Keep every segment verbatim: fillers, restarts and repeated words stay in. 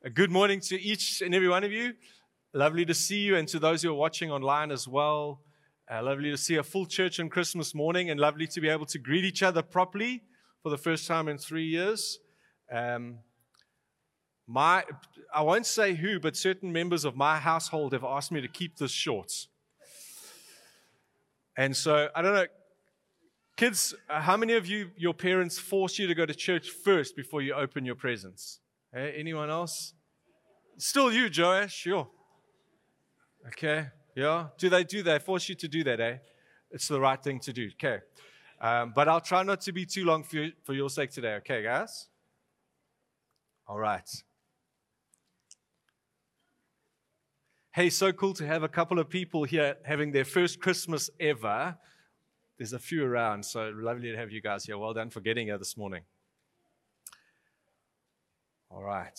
A good morning to each and every one of you. Lovely to see you, and to those who are watching online as well. Uh, lovely to see a full church on Christmas morning, and lovely to be able to greet each other properly for the first time in three years. Um, my, I won't say who, but certain members of my household have asked me to keep this short. And so, I don't know, kids, uh, how many of you, your parents force you to go to church first before you open your presents? Hey, anyone else? Still you, Joash, sure. Okay, yeah. Do they do that? Force you to do that, eh? It's the right thing to do, okay. Um, but I'll try not to be too long for, you, for your sake today, okay, guys? All right. Hey, so cool to have a couple of people here having their first Christmas ever. There's a few around, so lovely to have you guys here. Well done for getting here this morning. All right.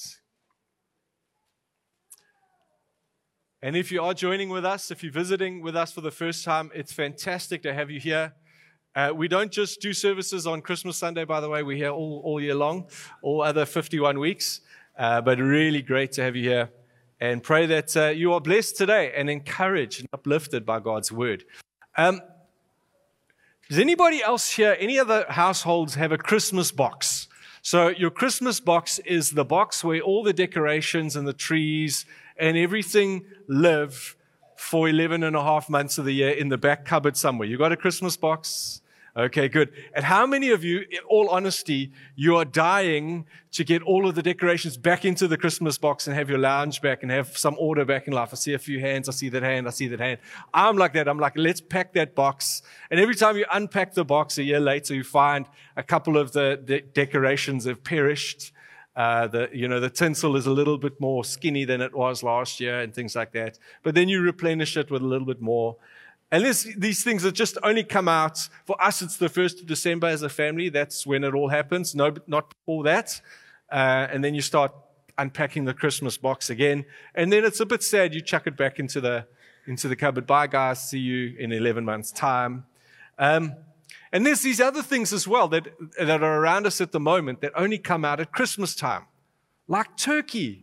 And if you are joining with us, if you're visiting with us for the first time, it's fantastic to have you here. Uh, we don't just do services on Christmas Sunday, by the way. We're here all, all year long, all other fifty-one weeks. Uh, but really great to have you here. And pray that uh, you are blessed today and encouraged and uplifted by God's word. Um, does anybody else here, any other households have a Christmas box? So your Christmas box is the box where all the decorations and the trees and everything live for eleven and a half months of the year in the back cupboard somewhere. You got a Christmas box? Okay, good. And how many of you, in all honesty, you are dying to get all of the decorations back into the Christmas box and have your lounge back and have some order back in life? I see a few hands. I see that hand. I see that hand. I'm like that. I'm like, let's pack that box. And every time you unpack the box a year later, you find a couple of the de- decorations have perished. Uh, the, you know, the tinsel is a little bit more skinny than it was last year and things like that. But then you replenish it with a little bit more. And this, these things that just only come out, for us it's the first of December as a family. That's when it all happens, no, not before that. Uh, and then you start unpacking the Christmas box again. And then it's a bit sad, you chuck it back into the into the cupboard. Bye guys, see you in eleven months' time. Um, and there's these other things as well that, that are around us at the moment that only come out at Christmas time, like turkey.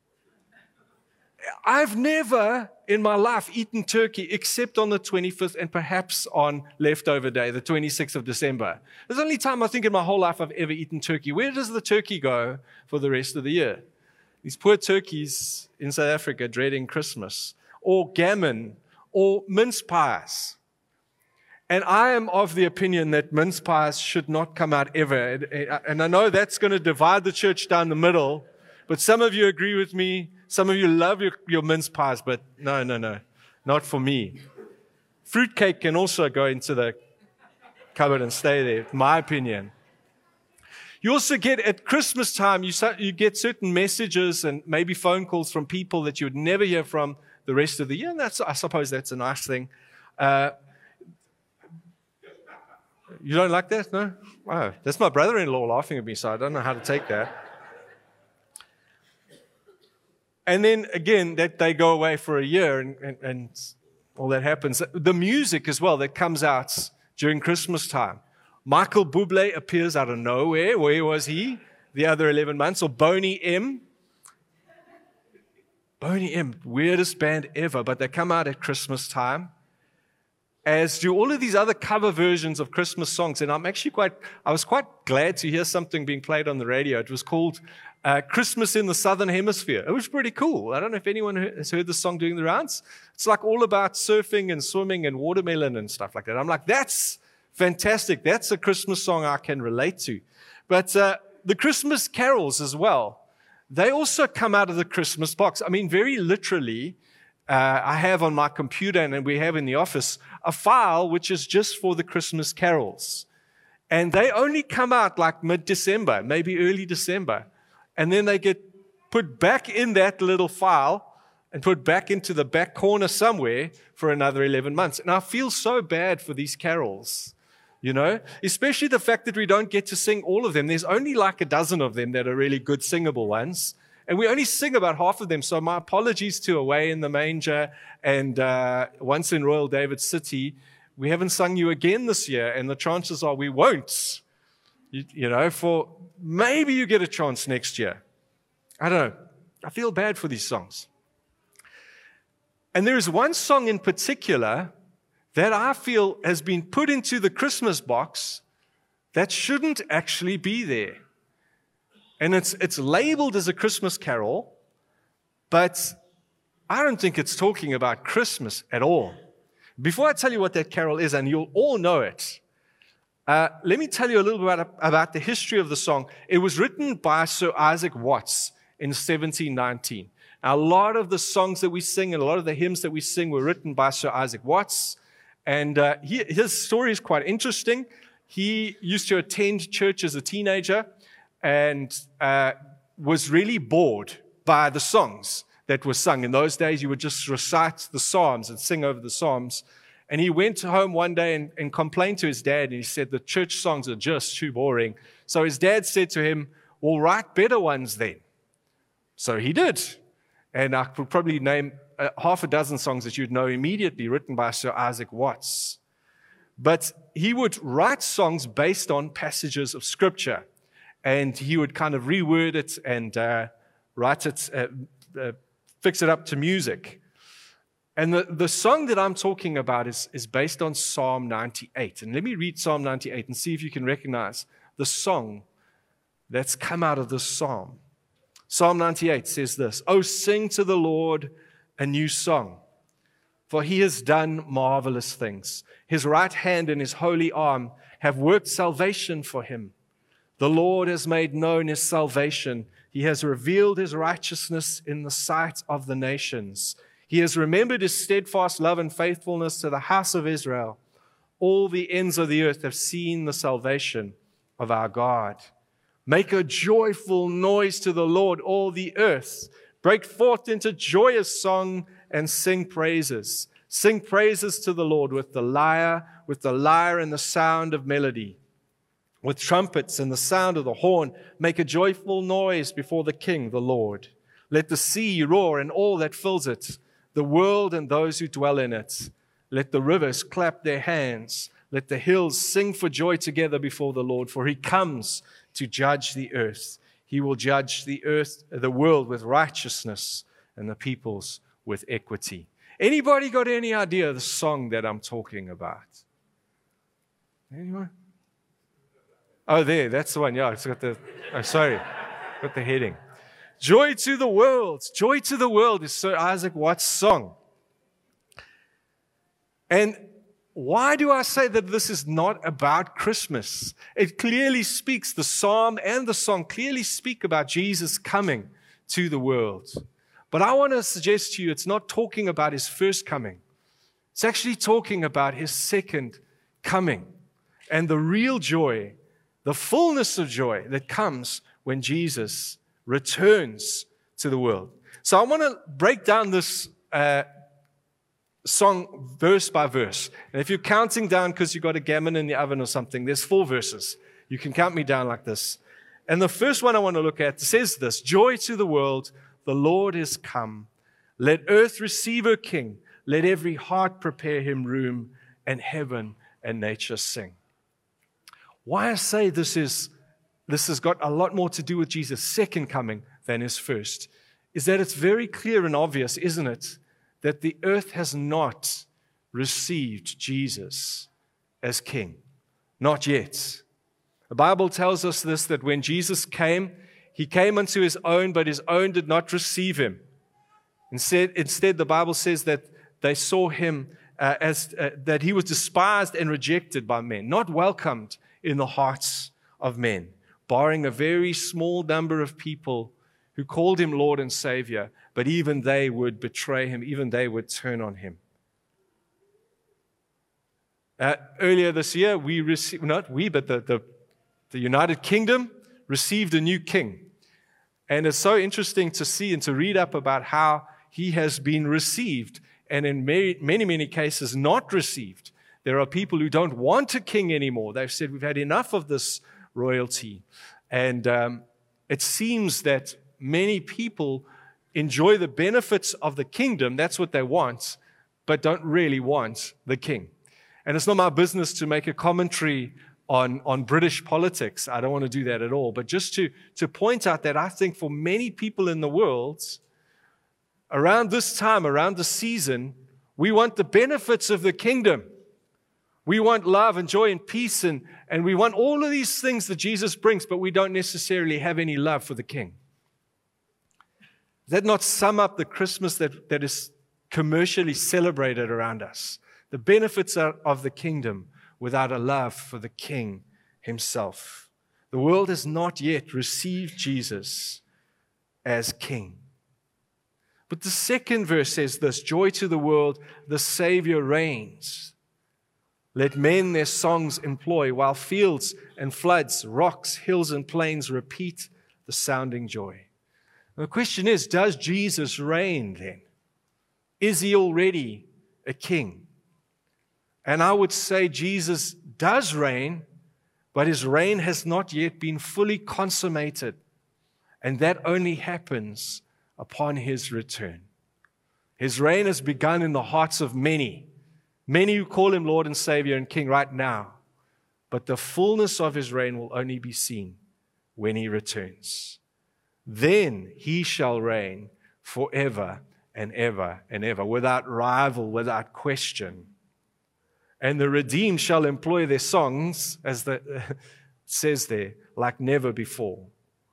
I've never in my life eaten turkey except on the twenty-fifth and perhaps on leftover day, the twenty-sixth of December. It's the only time I think in my whole life I've ever eaten turkey. Where does the turkey go for the rest of the year? These poor turkeys in South Africa dreading Christmas, or gammon, or mince pies. And I am of the opinion that mince pies should not come out ever. And I know that's going to divide the church down the middle, but some of you agree with me. Some of you love your, your mince pies, but no, no, no, not for me. Fruitcake can also go into the cupboard and stay there, in my opinion. You also get, at Christmas time, you, you get certain messages and maybe phone calls from people that you would never hear from the rest of the year, and that's, I suppose that's a nice thing. Uh, you don't like that, no? Wow, that's my brother-in-law laughing at me, so I don't know how to take that. And then, again, that they go away for a year and, and, and all that happens. The music as well that comes out during Christmas time. Michael Bublé appears out of nowhere. Where was he the other eleven months? Or Boney M. Boney M, weirdest band ever, but they come out at Christmas time. As do all of these other cover versions of Christmas songs. And I'm actually quite, I was quite glad to hear something being played on the radio. It was called uh, Christmas in the Southern Hemisphere. It was pretty cool. I don't know if anyone has heard this song doing the rounds. It's like all about surfing and swimming and watermelon and stuff like that. I'm like, that's fantastic. That's a Christmas song I can relate to. But uh, the Christmas carols as well, they also come out of the Christmas box. I mean, very literally, Uh, I have on my computer, and we have in the office, a file which is just for the Christmas carols. And they only come out like mid-December, maybe early December. And then they get put back in that little file and put back into the back corner somewhere for another eleven months. And I feel so bad for these carols, you know, especially the fact that we don't get to sing all of them. There's only like a dozen of them that are really good singable ones. And we only sing about half of them, so my apologies to Away in the Manger and uh, Once in Royal David City. We haven't sung you again this year, and the chances are we won't. You, you know, for maybe you get a chance next year. I don't know. I feel bad for these songs. And there is one song in particular that I feel has been put into the Christmas box that shouldn't actually be there. And it's, it's labeled as a Christmas carol, but I don't think it's talking about Christmas at all. Before I tell you what that carol is, and you'll all know it, uh, let me tell you a little bit about, about the history of the song. It was written by Sir Isaac Watts in seventeen nineteen. Now, a lot of the songs that we sing and a lot of the hymns that we sing were written by Sir Isaac Watts. And uh, he, his story is quite interesting. He used to attend church as a teenager and uh, was really bored by the songs that were sung. In those days, you would just recite the Psalms and sing over the Psalms. And he went home one day and, and complained to his dad, and he said, the church songs are just too boring. So his dad said to him, well, write better ones then. So he did. And I could probably name uh, half a dozen songs that you'd know immediately written by Sir Isaac Watts. But he would write songs based on passages of Scripture. And he would kind of reword it and uh, write it, uh, uh, fix it up to music. And the, the song that I'm talking about is, is based on Psalm ninety-eight. And let me read Psalm ninety-eight and see if you can recognize the song that's come out of this psalm. Psalm ninety-eight says this, "Oh, sing to the Lord a new song, for he has done marvelous things. His right hand and his holy arm have worked salvation for him. The Lord has made known his salvation. He has revealed his righteousness in the sight of the nations. He has remembered his steadfast love and faithfulness to the house of Israel. All the ends of the earth have seen the salvation of our God. Make a joyful noise to the Lord, all the earth. Break forth into joyous song and sing praises. Sing praises to the Lord with the lyre, with the lyre and the sound of melody. With trumpets and the sound of the horn, make a joyful noise before the King, the Lord. Let the sea roar and all that fills it, the world and those who dwell in it. Let the rivers clap their hands. Let the hills sing for joy together before the Lord, for he comes to judge the earth. He will judge the earth, the world with righteousness and the peoples with equity." Anybody got any idea of the song that I'm talking about? Anyone? Oh, there, that's the one. Yeah, it's got the, oh, sorry, got the heading. Joy to the world. Joy to the world is Sir Isaac Watts' song. And why do I say that this is not about Christmas? It clearly speaks, the psalm and the song clearly speak about Jesus coming to the world. But I want to suggest to you it's not talking about his first coming. It's actually talking about his second coming and the real joy, the fullness of joy that comes when Jesus returns to the world. So I want to break down this uh, song verse by verse. And if you're counting down because you've got a gammon in the oven or something, there's four verses. You can count me down like this. And the first one I want to look at says this: "Joy to the world, the Lord is come. Let earth receive her King. Let every heart prepare him room, and heaven and nature sing." Why I say this is this has got a lot more to do with Jesus' second coming than his first is that it's very clear and obvious, isn't it, that the earth has not received Jesus as King. Not yet. The Bible tells us this, that when Jesus came, he came unto his own, but his own did not receive him. Instead, instead the Bible says that they saw him uh, as uh, that he was despised and rejected by men, not welcomed in the hearts of men, barring a very small number of people who called him Lord and Savior, but even they would betray him, even they would turn on him. Uh, earlier this year, we received, not we, but the, the, the United Kingdom received a new king. And it's so interesting to see and to read up about how he has been received, and in many, many, many cases not received. There are people who don't want a king anymore. They've said, we've had enough of this royalty. And um, it seems that many people enjoy the benefits of the kingdom, that's what they want, but don't really want the king. And it's not my business to make a commentary on, on British politics. I don't want to do that at all. But just to, to point out that I think for many people in the world, around this time, around the season, we want the benefits of the kingdom. We want love and joy and peace, and, and we want all of these things that Jesus brings, but we don't necessarily have any love for the King. Does that not sum up the Christmas that, that is commercially celebrated around us? The benefits of the kingdom without a love for the King himself. The world has not yet received Jesus as King. But the second verse says this, joy to the world, the Savior reigns. Let men their songs employ, while fields and floods, rocks, hills and plains repeat the sounding joy. And the question is, does Jesus reign then? Is he already a king? And I would say Jesus does reign, but his reign has not yet been fully consummated. And that only happens upon his return. His reign has begun in the hearts of many. Many who call him Lord and Savior and King right now. But the fullness of his reign will only be seen when he returns. Then he shall reign forever and ever and ever, without rival, without question. And the redeemed shall employ their songs, as the, it says there, like never before.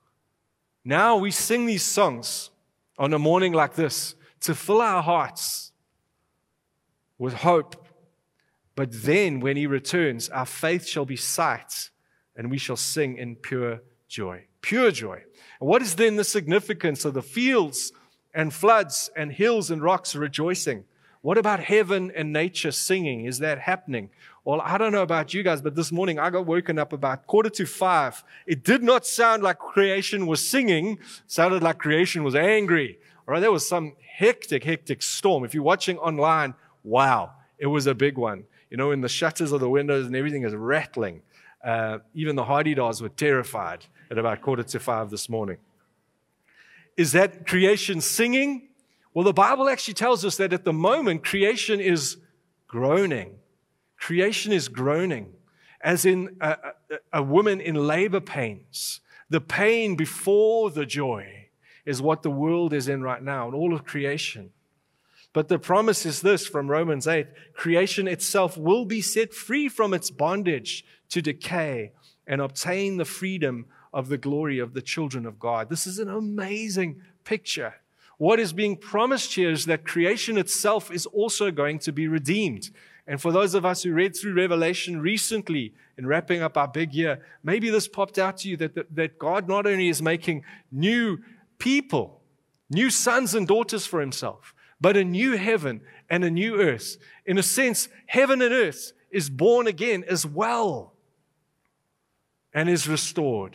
Now we sing these songs on a morning like this to fill our hearts with hope. But then when he returns, our faith shall be sight, and we shall sing in pure joy. Pure joy. And what is then the significance of the fields and floods and hills and rocks rejoicing? What about heaven and nature singing? Is that happening? Well, I don't know about you guys, but this morning I got woken up about quarter to five. It did not sound like creation was singing. It sounded like creation was angry. All right, there was some hectic, hectic storm. If you're watching online, wow, it was a big one. You know, when the shutters of the windows and everything is rattling. Uh, even the Hardy-Dars were terrified at about quarter to five this morning. Is that creation singing? Well, the Bible actually tells us that at the moment, creation is groaning. Creation is groaning, as in a, a, a woman in labor pains. The pain before the joy is what the world is in right now, and all of creation. But the promise is this from Romans eight, creation itself will be set free from its bondage to decay and obtain the freedom of the glory of the children of God. This is an amazing picture. What is being promised here is that creation itself is also going to be redeemed. And for those of us who read through Revelation recently in wrapping up our big year, maybe this popped out to you that, that, that God not only is making new people, new sons and daughters for himself, but a new heaven and a new earth. In a sense, heaven and earth is born again as well and is restored.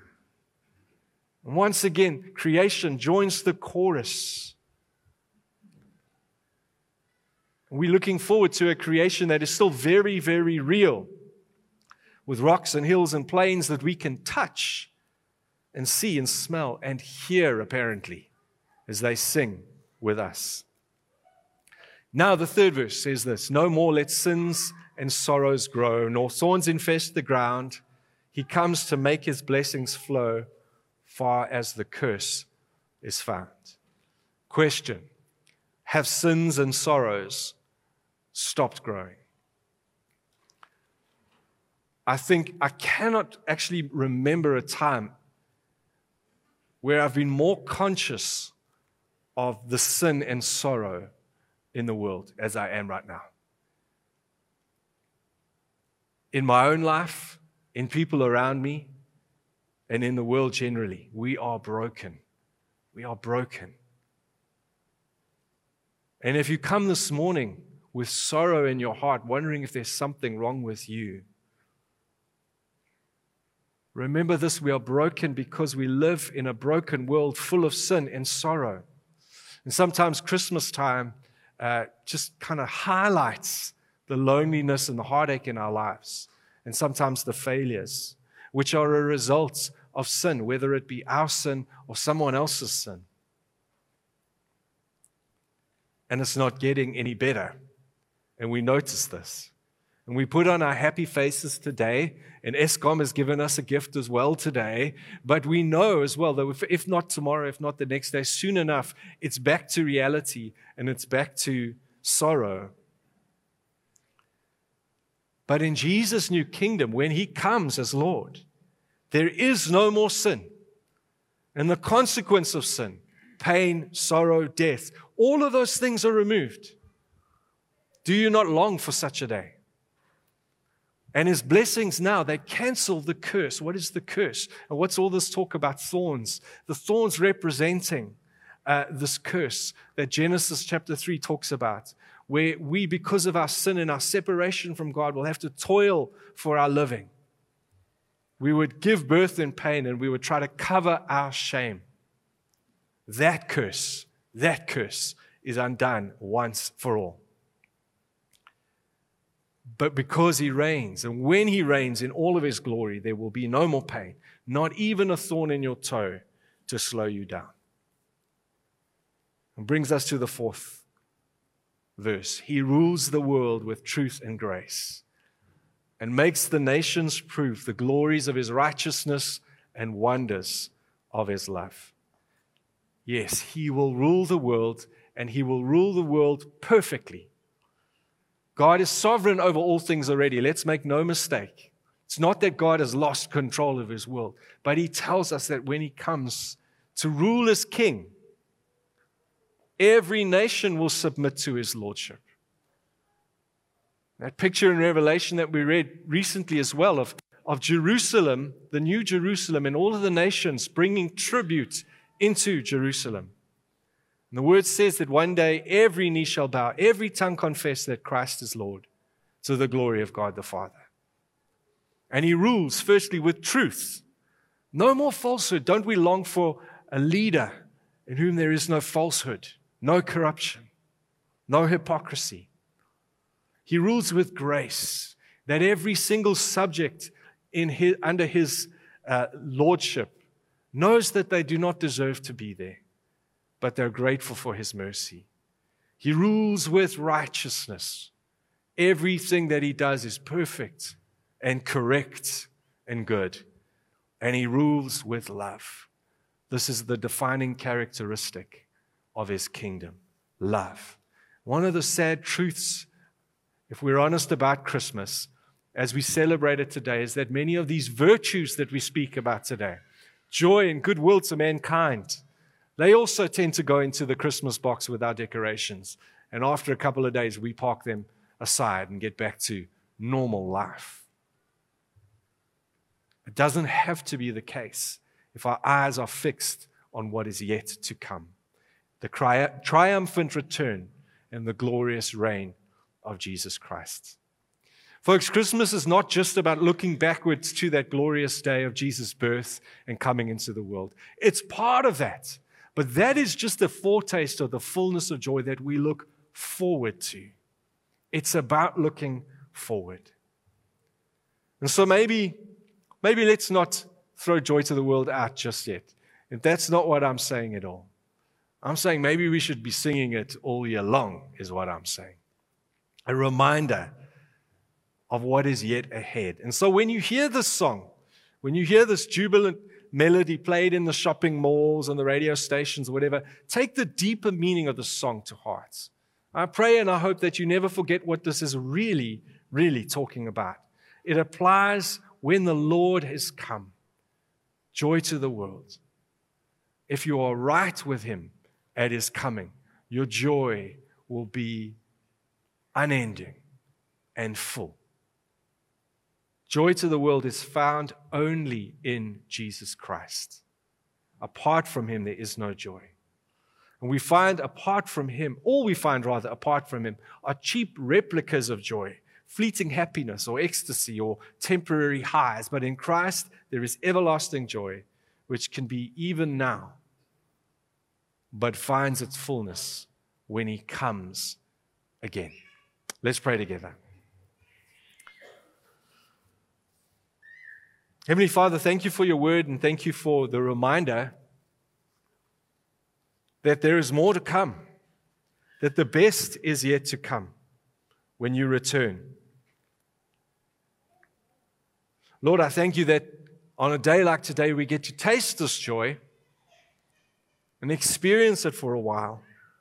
And once again, creation joins the chorus. We're looking forward to a creation that is still very, very real, with rocks and hills and plains that we can touch and see and smell and hear, apparently, as they sing with us. Now the third verse says this, no more let sins and sorrows grow, nor thorns infest the ground. He comes to make his blessings flow far as the curse is found. Question, have sins and sorrows stopped growing? I think I cannot actually remember a time where I've been more conscious of the sin and sorrow in the world as I am right now. In my own life, in people around me, and in the world generally, we are broken. We are broken. And if you come this morning with sorrow in your heart, wondering if there's something wrong with you, remember this, we are broken because we live in a broken world full of sin and sorrow. And sometimes Christmas time uh, just kind of highlights the loneliness and the heartache in our lives, and sometimes the failures, which are a result of sin, whether it be our sin or someone else's sin. And it's not getting any better. And we notice this. And And we put on our happy faces today, and Eskom has given us a gift as well today. But we know as well that if, if not tomorrow, if not the next day, soon enough, it's back to reality and it's back to sorrow. But in Jesus' new kingdom, when He comes as Lord, there is no more sin. And the consequence of sin, pain, sorrow, death, all of those things are removed. Do you not long for such a day? And His blessings now, they cancel the curse. What is the curse? And what's all this talk about thorns? The thorns representing uh, this curse that Genesis chapter three talks about, where we, because of our sin and our separation from God, will have to toil for our living. We would give birth in pain and we would try to cover our shame. That curse, that curse is undone once for all. But because He reigns, and when He reigns in all of His glory, there will be no more pain, not even a thorn in your toe to slow you down. And brings us to the fourth verse. He rules the world with truth and grace, and makes the nations prove the glories of His righteousness and wonders of His love. Yes, He will rule the world, and He will rule the world perfectly. God is sovereign over all things already. Let's make no mistake. It's not that God has lost control of His world, but He tells us that when He comes to rule as King, every nation will submit to His lordship. That picture in Revelation that we read recently as well of, of Jerusalem, the new Jerusalem, and all of the nations bringing tribute into Jerusalem. And the word says that one day every knee shall bow, every tongue confess that Christ is Lord, to the glory of God the Father. And He rules firstly with truth. No more falsehood. Don't we long for a leader in whom there is no falsehood, no corruption, no hypocrisy? He rules with grace, that every single subject in his, under His uh, lordship knows that they do not deserve to be there, but they're grateful for His mercy. He rules with righteousness. Everything that He does is perfect and correct and good. And He rules with love. This is the defining characteristic of His kingdom, love. One of the sad truths, if we're honest about Christmas, as we celebrate it today, is that many of these virtues that we speak about today, joy and goodwill to mankind, they also tend to go into the Christmas box with our decorations. And after a couple of days, we park them aside and get back to normal life. It doesn't have to be the case if our eyes are fixed on what is yet to come. The tri- triumphant return and the glorious reign of Jesus Christ. Folks, Christmas is not just about looking backwards to that glorious day of Jesus' birth and coming into the world. It's part of that. But that is just a foretaste of the fullness of joy that we look forward to. It's about looking forward. And so maybe, maybe let's not throw joy to the world out just yet. If that's not what I'm saying at all. I'm saying maybe we should be singing it all year long, is what I'm saying. A reminder of what is yet ahead. And so when you hear this song, when you hear this jubilant melody played in the shopping malls and the radio stations or whatever, take the deeper meaning of the song to heart. I pray and I hope that you never forget what this is really, really talking about. It applies when the Lord has come. Joy to the world. If you are right with Him at His coming, your joy will be unending and full. Joy to the world is found only in Jesus Christ. Apart from Him, there is no joy. And we find apart from Him, all we find rather apart from Him, are cheap replicas of joy, fleeting happiness or ecstasy or temporary highs. But in Christ, there is everlasting joy, which can be even now, but finds its fullness when He comes again. Let's pray together. Heavenly Father, thank You for Your word and thank You for the reminder that there is more to come, that the best is yet to come when You return. Lord, I thank you that on a day like today, we get to taste this joy and experience it for a while.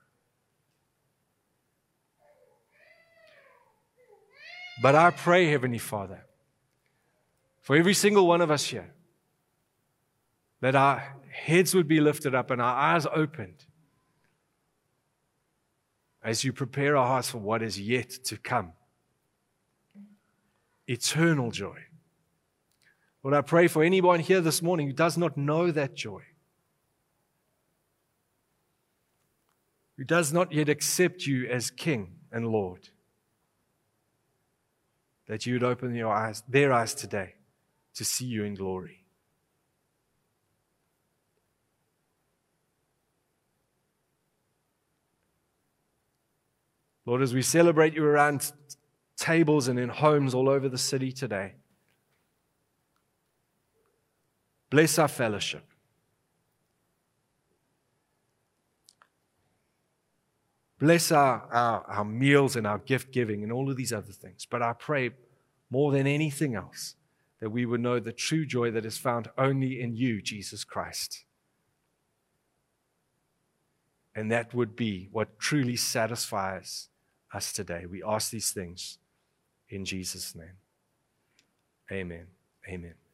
But I pray, Heavenly Father, for every single one of us here, that our heads would be lifted up and our eyes opened as you prepare our hearts for what is yet to come. Eternal joy. Lord, I pray for anyone here this morning who does not know that joy, who does not yet accept you as King and Lord, that you would open your eyes, their eyes today to see you in glory. Lord, as we celebrate you around tables and in homes all over the city today, bless our fellowship. Bless our, our, our meals and our gift giving and all of these other things. But I pray more than anything else that we would know the true joy that is found only in you, Jesus Christ. And that would be what truly satisfies us today. We ask these things in Jesus' name. Amen. Amen.